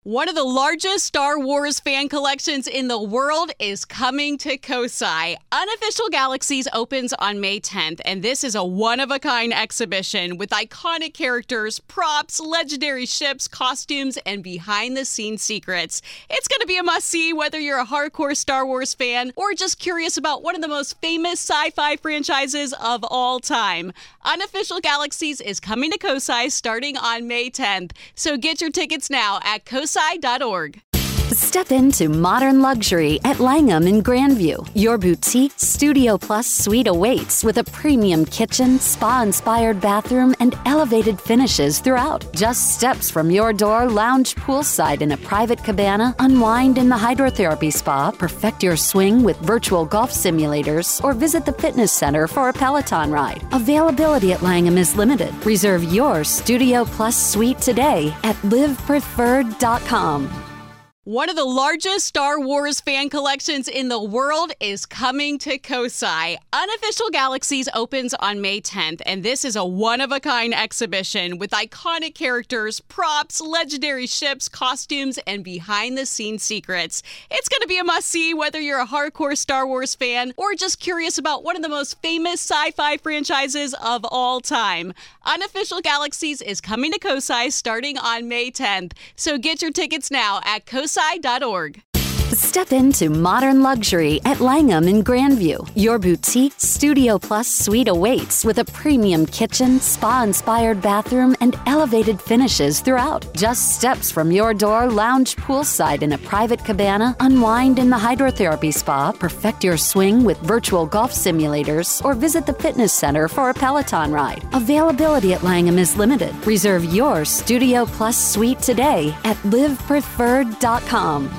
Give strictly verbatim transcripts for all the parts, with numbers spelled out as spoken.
One of the largest Star Wars fan collections in the world is coming to Kosai. Unofficial Galaxies opens on May tenth, and this is a one-of-a-kind exhibition with iconic characters, props, legendary ships, costumes, and behind-the-scenes secrets. It's going to be a must-see whether you're a hardcore Star Wars fan or just curious about one of the most famous sci-fi franchises of all time. Unofficial Galaxies is coming to Kosai starting on May tenth, so get your tickets now at kosai dot org. Step into modern luxury at Langham in Grandview. Your boutique Studio Plus suite awaits with a premium kitchen, spa-inspired bathroom, and elevated finishes throughout. Just steps from your door, lounge poolside in a private cabana, unwind in the hydrotherapy spa, perfect your swing with virtual golf simulators, or visit the fitness center for a Peloton ride. Availability at Langham is limited. Reserve your Studio Plus suite today at live preferred dot com. One of the largest Star Wars fan collections in the world is coming to Kosai. Unofficial Galaxies opens on May tenth, and this is a one-of-a-kind exhibition with iconic characters, props, legendary ships, costumes, and behind-the-scenes secrets. It's going to be a must-see whether you're a hardcore Star Wars fan or just curious about one of the most famous sci-fi franchises of all time. Unofficial Galaxies is coming to Kosai starting on May tenth, so get your tickets now at kosai dot org. Step into modern luxury at Langham in Grandview. Your boutique Studio Plus suite awaits with a premium kitchen, spa-inspired bathroom, and elevated finishes throughout. Just steps from your door, lounge poolside in a private cabana, unwind in the hydrotherapy spa, perfect your swing with virtual golf simulators, or visit the fitness center for a Peloton ride. Availability at Langham is limited. Reserve your Studio Plus suite today at live preferred dot com.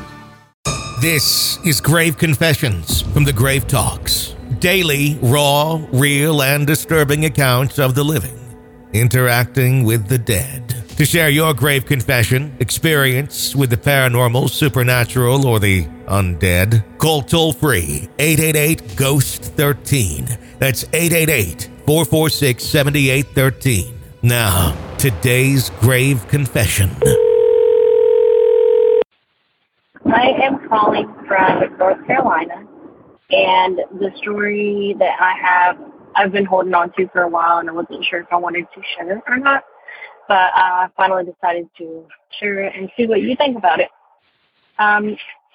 This is Grave Confessions from the Grave Talks. Daily, raw, real, and disturbing accounts of the living interacting with the dead. To share your grave confession, experience with the paranormal, supernatural, or the undead, call toll-free eight eight eight, ghost one three. That's eight eight eight, four four six, seven eight one three. Now, today's grave confession. I am calling from North Carolina, and the story that I have, I've been holding on to for a while, and I wasn't sure if I wanted to share it or not, but I finally decided to share it and see what you think about it. Um,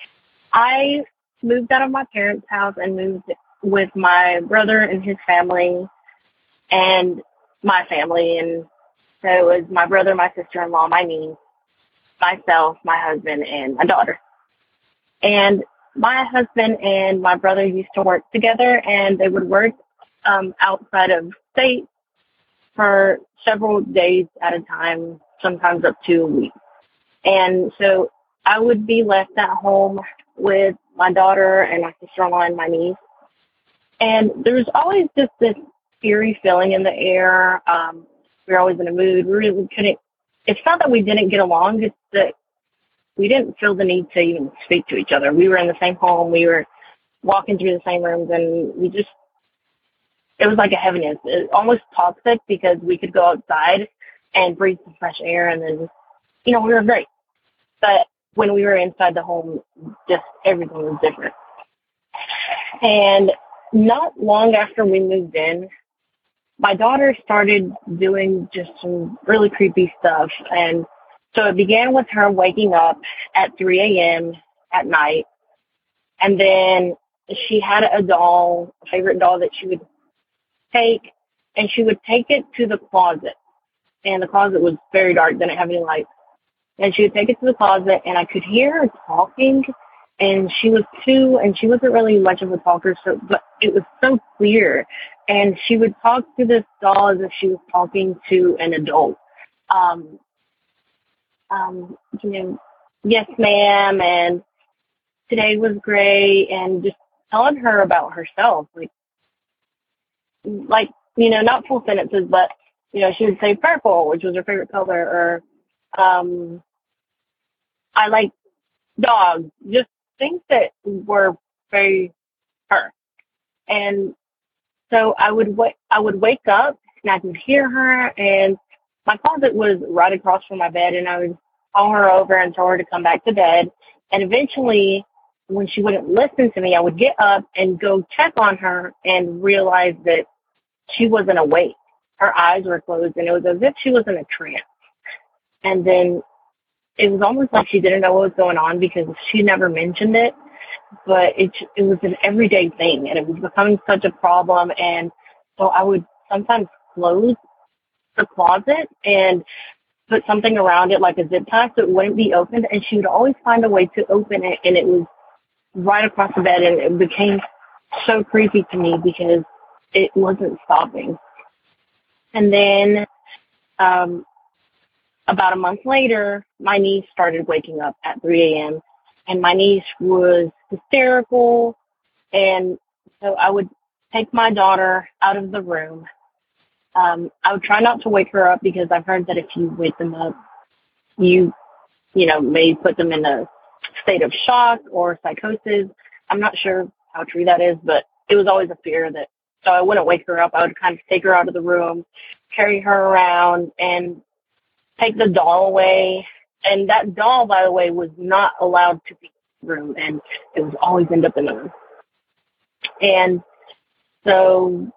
I moved out of my parents' house and moved with my brother and his family and my family, and so it was my brother, my sister-in-law, my niece, myself, my husband, and my daughter. And my husband and my brother used to work together, and they would work um, outside of state for several days at a time, sometimes up to a week. And so I would be left at home with my daughter and my sister-in-law and my niece. And there was always just this eerie feeling in the air. Um, we were always in a mood. We really couldn't, it's not that we didn't get along, it's that we didn't feel the need to even speak to each other. We were in the same home. We were walking through the same rooms, and we just, it was like a heaviness. It was almost toxic because we could go outside and breathe some fresh air, and then, you know, we were great. But when we were inside the home, just everything was different. And not long after we moved in, my daughter started doing just some really creepy stuff, and so it began with her waking up at three a.m. at night, and then she had a doll, a favorite doll that she would take, and she would take it to the closet, and the closet was very dark, didn't have any lights, and she would take it to the closet, and I could hear her talking, and she was two, and she wasn't really much of a talker, so but it was so clear, and she would talk to this doll as if she was talking to an adult. Um, Um, you know, yes, ma'am, and today was great, and just telling her about herself, like, like, you know, not full sentences, but, you know, she would say purple, which was her favorite color, or, um, I like dogs, just things that were very her. And so I would wait, I would wake up, and I could hear her, and my closet was right across from my bed, and I would call her over and tell her to come back to bed. And eventually, when she wouldn't listen to me, I would get up and go check on her and realize that she wasn't awake. Her eyes were closed, and it was as if she was in a trance. And then it was almost like she didn't know what was going on because she never mentioned it, but it it was an everyday thing, and it was becoming such a problem. And so I would sometimes close the closet and put something around it like a zip tie so it wouldn't be opened, and she would always find a way to open it, and it was right across the bed, and it became so creepy to me because it wasn't stopping. And then um, about a month later, my niece started waking up at three a.m., and my niece was hysterical, and so I would take my daughter out of the room. Um, I would try not to wake her up because I've heard that if you wake them up, you, you know, may put them in a state of shock or psychosis. I'm not sure how true that is, but it was always a fear that, so I wouldn't wake her up. I would kind of take her out of the room, carry her around, and take the doll away. And that doll, by the way, was not allowed to be in the room, and it was always end up in the room. And so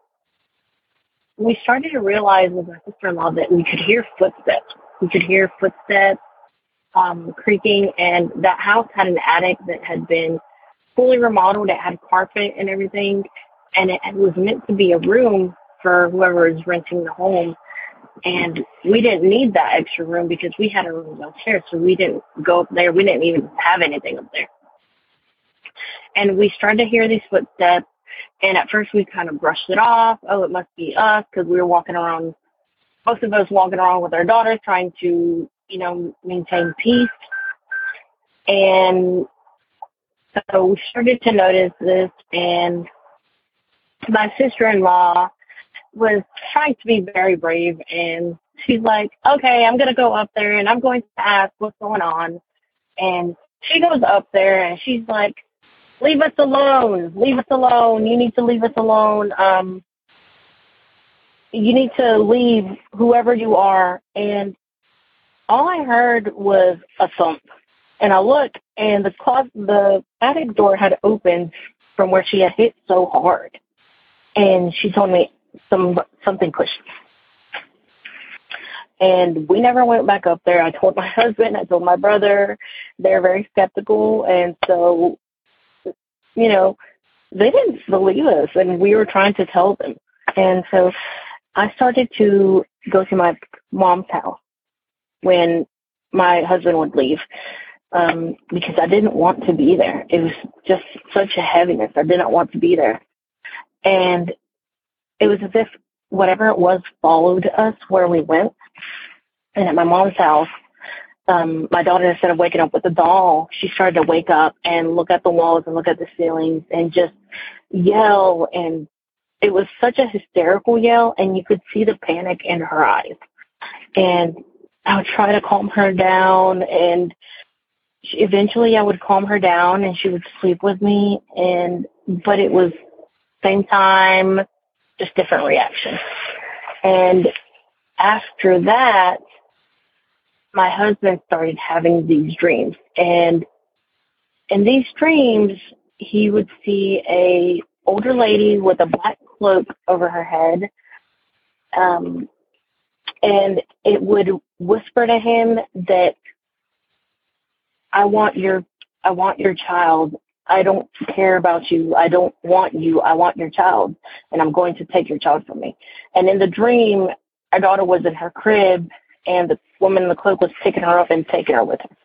we started to realize with my sister-in-law that we could hear footsteps. We could hear footsteps um, creaking, and that house had an attic that had been fully remodeled. It had carpet and everything, and it was meant to be a room for whoever is renting the home. And we didn't need that extra room because we had a room downstairs, so we didn't go up there. We didn't even have anything up there. And we started to hear these footsteps, and at first we kind of brushed it off. Oh, it must be us, because we were walking around, most of us walking around with our daughters trying to, you know, maintain peace. And so we started to notice this, and my sister-in-law was trying to be very brave, and she's like, okay, I'm going to go up there, and I'm going to ask what's going on. And she goes up there, and she's like, leave us alone. Leave us alone. You need to leave us alone. Um, you need to leave, whoever you are. And all I heard was a thump. And I looked, and the closet, the attic door had opened from where she had hit so hard. And she told me some something pushed me. And we never went back up there. I told my husband, I told my brother. They're very skeptical, and so, you know, they didn't believe us, and we were trying to tell them. And so I started to go to my mom's house when my husband would leave, um, because I didn't want to be there. It was just such a heaviness. I did not want to be there. And it was as if whatever it was followed us where we went. And at my mom's house, um, my daughter, instead of waking up with a doll, she started to wake up and look at the walls and look at the ceilings and just yell. And it was such a hysterical yell, and you could see the panic in her eyes. And I would try to calm her down, and she, eventually I would calm her down, and she would sleep with me. And but it was same time, just different reaction. And after that, my husband started having these dreams. And in these dreams, he would see a older lady with a black cloak over her head. Um, and it would whisper to him that, I want your, I want your child. I don't care about you. I don't want you. I want your child, and I'm going to take your child from me. And in the dream, our daughter was in her crib, and the woman in the cloak was picking her up and taking her with her.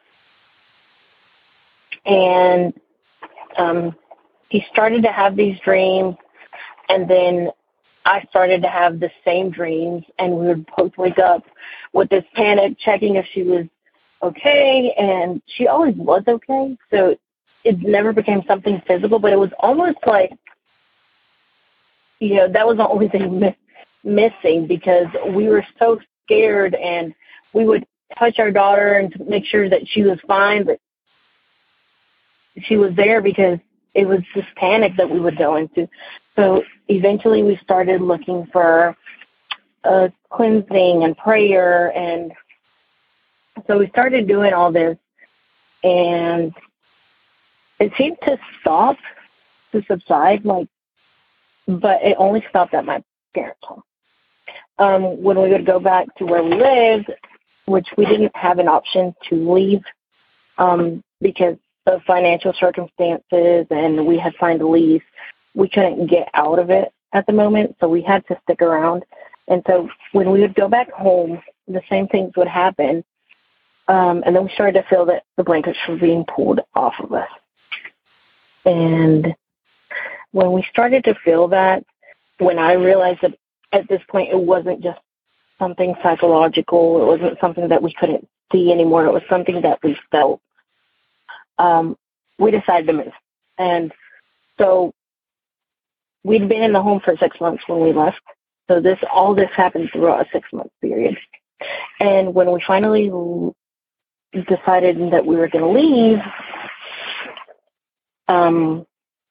And um, he started to have these dreams, and then I started to have the same dreams, and we would both wake up with this panic, checking if she was okay, and she always was okay. So it never became something physical, but it was almost like, you know, that was the only thing mi- missing because we were so scared, and we would touch our daughter and to make sure that she was fine, but she was there because it was this panic that we would go into. So eventually we started looking for uh, cleansing and prayer, and So we started doing all this, and it seemed to stop, to subside, like, but it only stopped at my parents' home. Um, when we would go back to where we lived, which we didn't have an option to leave um, because of financial circumstances, and we had signed a lease, we couldn't get out of it at the moment, so we had to stick around. And so when we would go back home, the same things would happen. Um, and then we started to feel that the blankets were being pulled off of us. And when we started to feel that, when I realized that at this point it wasn't just something psychological, it wasn't something that we couldn't see anymore, it was something that we felt, um, we decided to move. And so we'd been in the home for six months when we left. So this, all this happened throughout a six-month period. And when we finally decided that we were going to leave, um,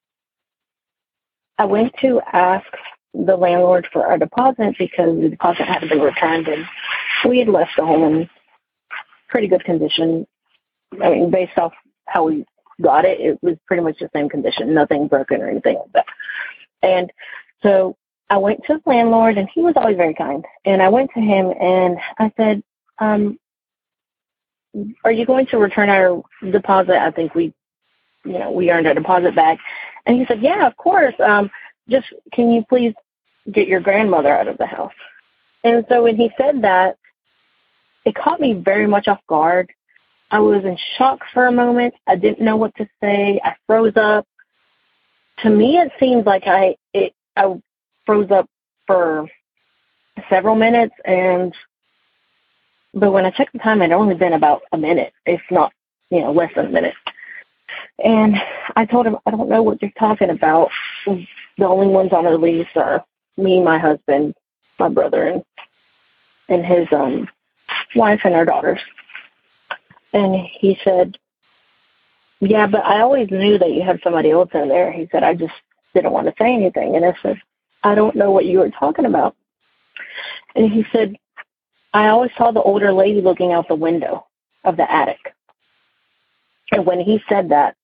I went to ask the landlord for our deposit because the deposit hadn't been returned, and we had left the home in pretty good condition. I mean, based off how we got it, it was pretty much the same condition, nothing broken or anything like that. And so I went to the landlord, and he was always very kind. And I went to him, and I said, um, are you going to return our deposit? I think we, you know, we earned our deposit back. And he said, yeah, of course. Um, just can you please get your grandmother out of the house? And so when he said that, it caught me very much off guard. I was in shock for a moment. I didn't know what to say. I froze up. To me, it seems like I, it, I froze up for several minutes, and but when I checked the time, it had only been about a minute, if not, you know, less than a minute. And I told him, I don't know what you're talking about. The only ones on the lease are me, my husband, my brother, and and his um wife and our daughters. And he said, yeah, but I always knew that you had somebody else in there. He said, I just didn't want to say anything. And I said, I don't know what you were talking about. And he said, I always saw the older lady looking out the window of the attic. And when he said that,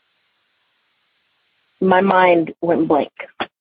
my mind went blank.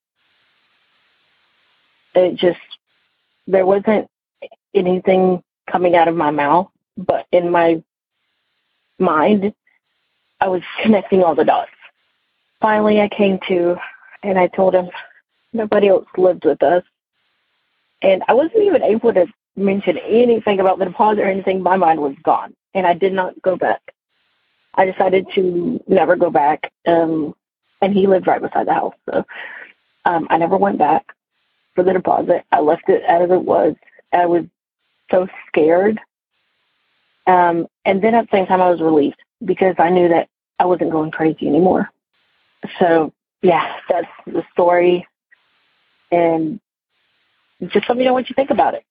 It just, there wasn't anything coming out of my mouth, but in my mind, I was connecting all the dots. Finally, I came to, and I told him, nobody else lived with us. And I wasn't even able to mention anything about the deposit or anything. My mind was gone, and I did not go back. I decided to never go back, um, and he lived right beside the house. So um, I never went back for the deposit. I left it as it was. I was so scared. Um, and then at the same time, I was relieved because I knew that I wasn't going crazy anymore. So, yeah, that's the story. And just let me know what you think about it.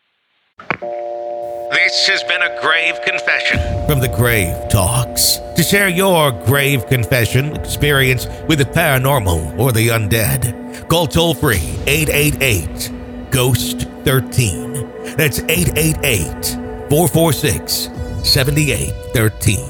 This has been a grave confession from the Grave Talks. To share your grave confession experience with the paranormal or the undead, call toll-free eight eight eight, ghost thirteen. That's eight eight eight, four four six, seven eight one three.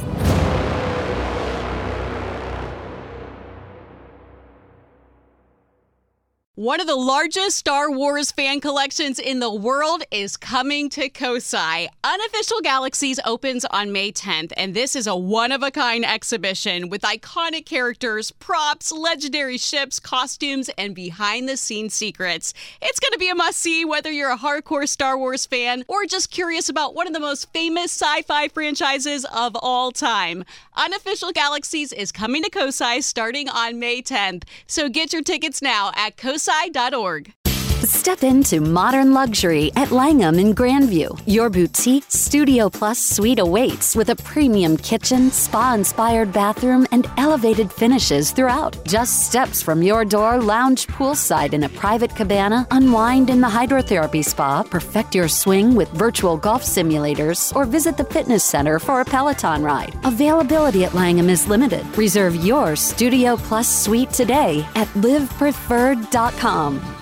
One of the largest Star Wars fan collections in the world is coming to Kosai. Unofficial Galaxies opens on May tenth, and this is a one-of-a-kind exhibition with iconic characters, props, legendary ships, costumes, and behind-the-scenes secrets. It's going to be a must-see whether you're a hardcore Star Wars fan or just curious about one of the most famous sci-fi franchises of all time. Unofficial Galaxies is coming to Kosai starting on May tenth, so get your tickets now at kosai dot org. Step into modern luxury at Langham in Grandview. Your boutique Studio Plus suite awaits with a premium kitchen, spa-inspired bathroom, and elevated finishes throughout. Just steps from your door, lounge poolside in a private cabana, unwind in the hydrotherapy spa, perfect your swing with virtual golf simulators, or visit the fitness center for a Peloton ride. Availability at Langham is limited. Reserve your Studio Plus suite today at live preferred dot com.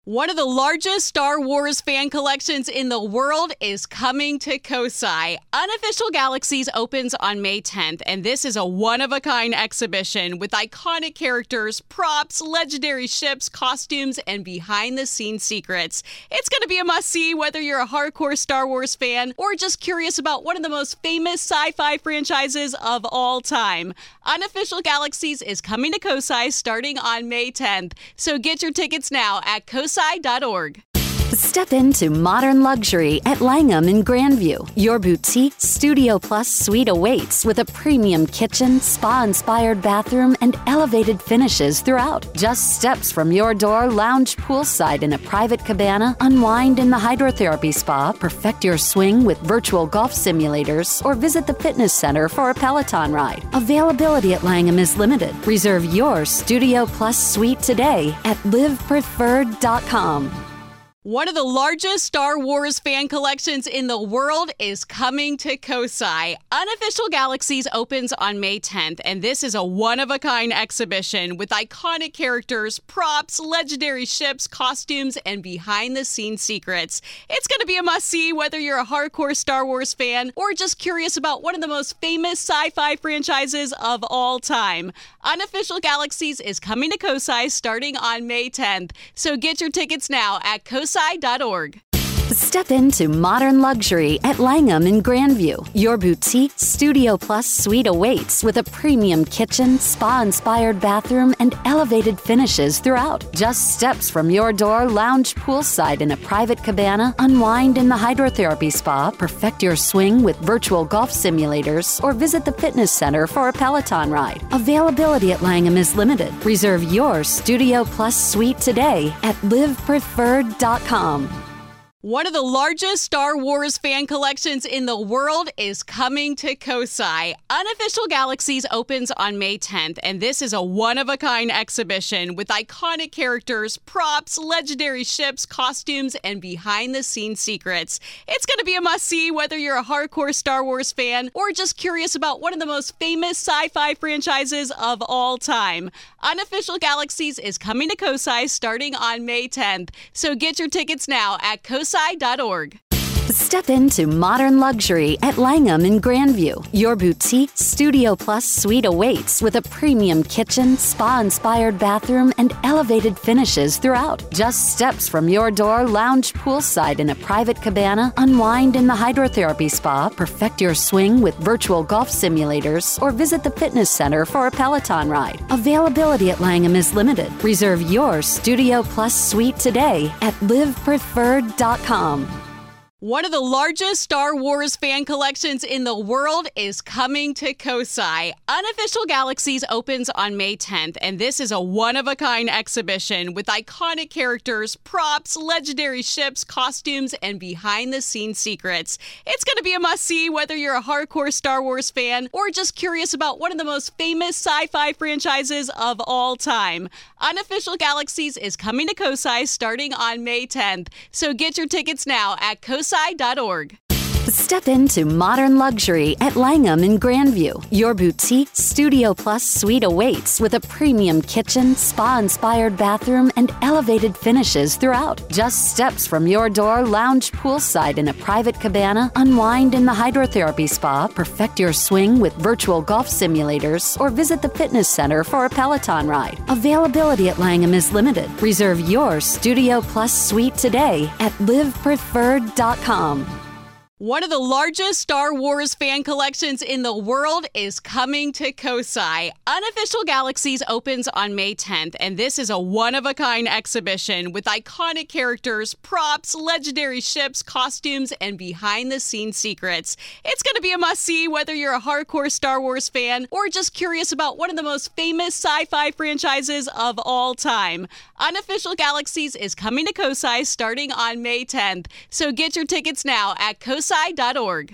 One of the largest Star Wars fan collections in the world is coming to Kosai. Unofficial Galaxies opens on May tenth, and this is a one-of-a-kind exhibition with iconic characters, props, legendary ships, costumes, and behind-the-scenes secrets. It's going to be a must-see whether you're a hardcore Star Wars fan or just curious about one of the most famous sci-fi franchises of all time. Unofficial Galaxies is coming to Kosai starting on May tenth, so get your tickets now at kosai dot org. Step into modern luxury at Langham in Grandview. Your boutique Studio Plus suite awaits with a premium kitchen, spa-inspired bathroom, and elevated finishes throughout. Just steps from your door, lounge poolside in a private cabana, unwind in the hydrotherapy spa, perfect your swing with virtual golf simulators, or visit the fitness center for a Peloton ride. Availability at Langham is limited. Reserve your Studio Plus suite today at live preferred dot com. One of the largest Star Wars fan collections in the world is coming to Kosai. Unofficial Galaxies opens on May tenth, and this is a one-of-a-kind exhibition with iconic characters, props, legendary ships, costumes, and behind-the-scenes secrets. It's going to be a must-see whether you're a hardcore Star Wars fan or just curious about one of the most famous sci-fi franchises of all time. Unofficial Galaxies is coming to Kosai starting on May tenth, so get your tickets now at kosai dot org. Step into modern luxury at Langham in Grandview. Your boutique Studio Plus suite awaits with a premium kitchen, spa-inspired bathroom, and elevated finishes throughout. Just steps from your door, lounge poolside in a private cabana, unwind in the hydrotherapy spa, perfect your swing with virtual golf simulators, or visit the fitness center for a Peloton ride. Availability at Langham is limited. Reserve your Studio Plus suite today at live preferred dot com. One of the largest Star Wars fan collections in the world is coming to Kosai. Unofficial Galaxies opens on May tenth, and this is a one-of-a-kind exhibition with iconic characters, props, legendary ships, costumes, and behind-the-scenes secrets. It's going to be a must-see whether you're a hardcore Star Wars fan or just curious about one of the most famous sci-fi franchises of all time. Unofficial Galaxies is coming to Kosai starting on May tenth, so get your tickets now at kosai dot org. Step into modern luxury at Langham in Grandview. Your boutique Studio Plus suite awaits with a premium kitchen, spa-inspired bathroom, and elevated finishes throughout. Just steps from your door, lounge poolside in a private cabana, unwind in the hydrotherapy spa, perfect your swing with virtual golf simulators, or visit the fitness center for a Peloton ride. Availability at Langham is limited. Reserve your Studio Plus suite today at live preferred dot com. One of the largest Star Wars fan collections in the world is coming to Kosai. Unofficial Galaxies opens on May tenth, and this is a one-of-a-kind exhibition with iconic characters, props, legendary ships, costumes, and behind-the-scenes secrets. It's going to be a must-see whether you're a hardcore Star Wars fan or just curious about one of the most famous sci-fi franchises of all time. Unofficial Galaxies is coming to Kosai starting on May tenth, so get your tickets now at kosai dot org. Step into modern luxury at Langham in Grandview. Your boutique Studio Plus suite awaits with a premium kitchen, spa-inspired bathroom, and elevated finishes throughout. Just steps from your door, lounge poolside in a private cabana, unwind in the hydrotherapy spa, perfect your swing with virtual golf simulators, or visit the fitness center for a Peloton ride. Availability at Langham is limited. Reserve your Studio Plus suite today at live preferred dot com. One of the largest Star Wars fan collections in the world is coming to Kosai. Unofficial Galaxies opens on May tenth, and this is a one-of-a-kind exhibition with iconic characters, props, legendary ships, costumes, and behind-the-scenes secrets. It's going to be a must-see whether you're a hardcore Star Wars fan or just curious about one of the most famous sci-fi franchises of all time. Unofficial Galaxies is coming to Kosai starting on May tenth, so get your tickets now at kosai dot org.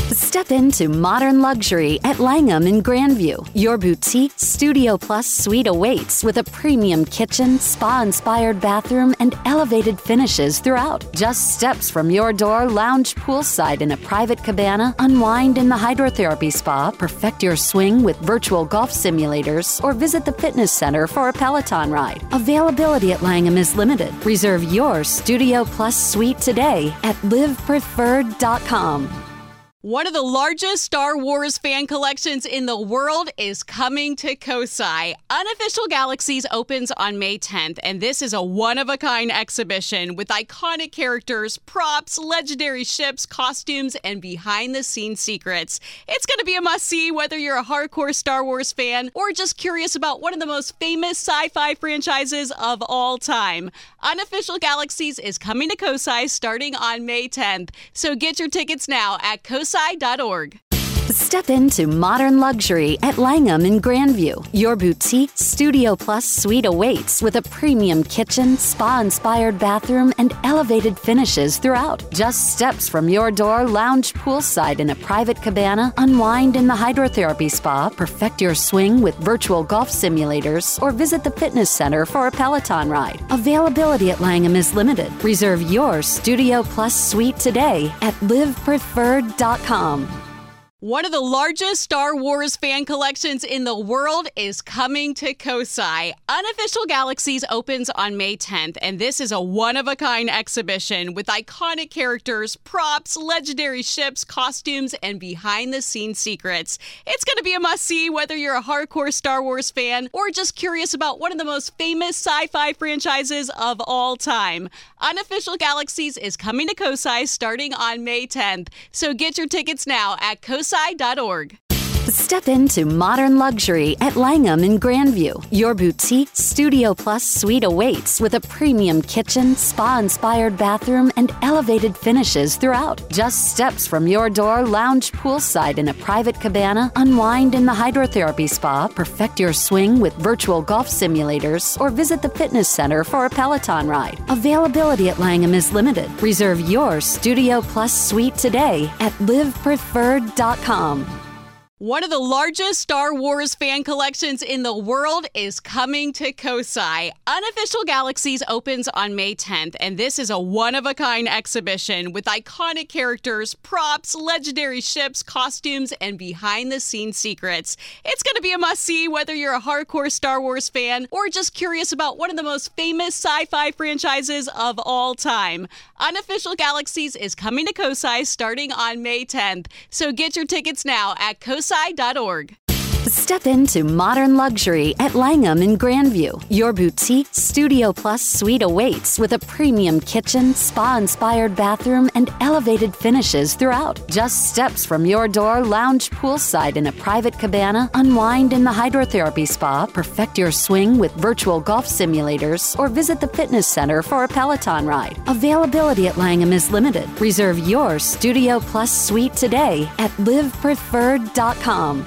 Step into modern luxury at Langham in Grandview. Your boutique Studio Plus suite awaits with a premium kitchen, spa-inspired bathroom, and elevated finishes throughout. Just steps from your door, lounge poolside in a private cabana, unwind in the hydrotherapy spa, perfect your swing with virtual golf simulators, or visit the fitness center for a Peloton ride. Availability at Langham is limited. Reserve your Studio Plus suite today at live preferred dot com. One of the largest Star Wars fan collections in the world is coming to Kosai. Unofficial Galaxies opens on May tenth, and this is a one-of-a-kind exhibition with iconic characters, props, legendary ships, costumes, and behind-the-scenes secrets. It's going to be a must-see whether you're a hardcore Star Wars fan or just curious about one of the most famous sci-fi franchises of all time. Unofficial Galaxies is coming to Kosai starting on May tenth, so get your tickets now at kosai dot org. Step into modern luxury at Langham in Grandview. Your boutique Studio Plus suite awaits with a premium kitchen, spa-inspired bathroom, and elevated finishes throughout. Just steps from your door, lounge poolside in a private cabana, unwind in the hydrotherapy spa, perfect your swing with virtual golf simulators, or visit the fitness center for a Peloton ride. Availability at Langham is limited. Reserve your Studio Plus suite today at live preferred dot com. One of the largest Star Wars fan collections in the world is coming to Kosai. Unofficial Galaxies opens on May tenth, and this is a one-of-a-kind exhibition with iconic characters, props, legendary ships, costumes, and behind-the-scenes secrets. It's going to be a must-see whether you're a hardcore Star Wars fan or just curious about one of the most famous sci-fi franchises of all time. Unofficial Galaxies is coming to Kosai starting on May tenth, so get your tickets now at kosai dot org. Step into modern luxury at Langham in Grandview. Your boutique Studio Plus suite awaits with a premium kitchen, spa-inspired bathroom, and elevated finishes throughout. Just steps from your door, lounge poolside in a private cabana, unwind in the hydrotherapy spa, perfect your swing with virtual golf simulators, or visit the fitness center for a Peloton ride. Availability at Langham is limited. Reserve your Studio Plus suite today at live preferred dot com. One of the largest Star Wars fan collections in the world is coming to Kosai. Unofficial Galaxies opens on May tenth, and this is a one-of-a-kind exhibition with iconic characters, props, legendary ships, costumes, and behind-the-scenes secrets. It's going to be a must-see whether you're a hardcore Star Wars fan or just curious about one of the most famous sci-fi franchises of all time. Unofficial Galaxies is coming to Kosai starting on May tenth, so get your tickets now at kosai dot org. Step into modern luxury at Langham in Grandview. Your boutique Studio Plus suite awaits with a premium kitchen, spa-inspired bathroom, and elevated finishes throughout. Just steps from your door, lounge poolside in a private cabana, unwind in the hydrotherapy spa, perfect your swing with virtual golf simulators, or visit the fitness center for a Peloton ride. Availability at Langham is limited. Reserve your Studio Plus suite today at live preferred dot com.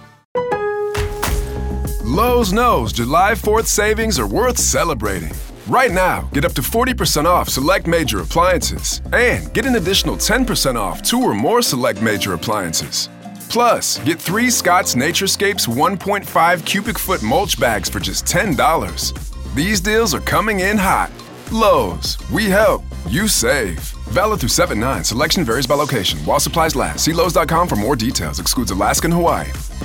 Lowe's knows July fourth savings are worth celebrating. Right now, get up to forty percent off select major appliances and get an additional ten percent off two or more select major appliances. Plus, get three Scott's Naturescapes one point five cubic foot mulch bags for just ten dollars. These deals are coming in hot. Lowe's, we help, you save. Valid through seven nine. Selection varies by location. While supplies last. See Lowe's dot com for more details. Excludes Alaska and Hawaii.